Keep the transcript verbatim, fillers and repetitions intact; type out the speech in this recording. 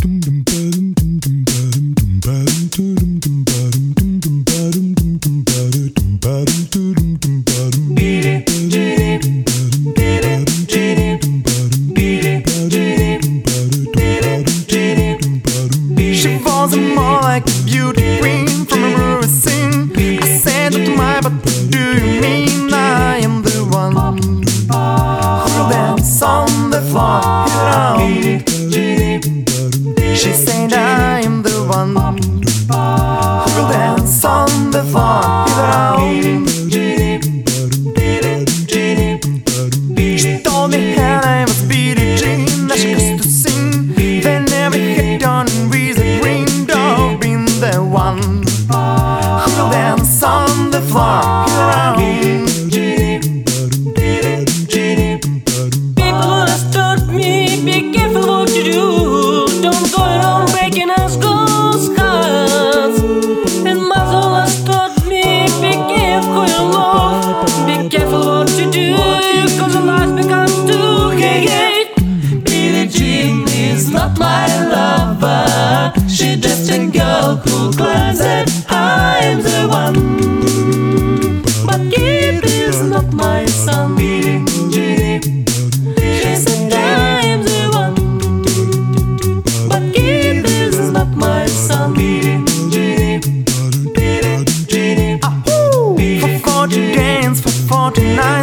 She wasn't more like a beauty queen from a movie scene. I said that to my, but do you mean I am the one who'll dance on the floor around? She said I am the one who'll dance on the floor around. She told me her name was Billie Jean, that she used to sing when every hit on with a green dog, being the one who'll dance on the floor around. People understood me, be careful what you do. Don't go around breaking us girls' hearts. And Muscle understood me, be careful your love. Be careful what you do, cause your life becomes too hate. Billie Jean is not my lover. She's just a girl who claims that I'm the one. But it is not my son. She said I'm the one, but it is not my son. For forty days, for forty nights,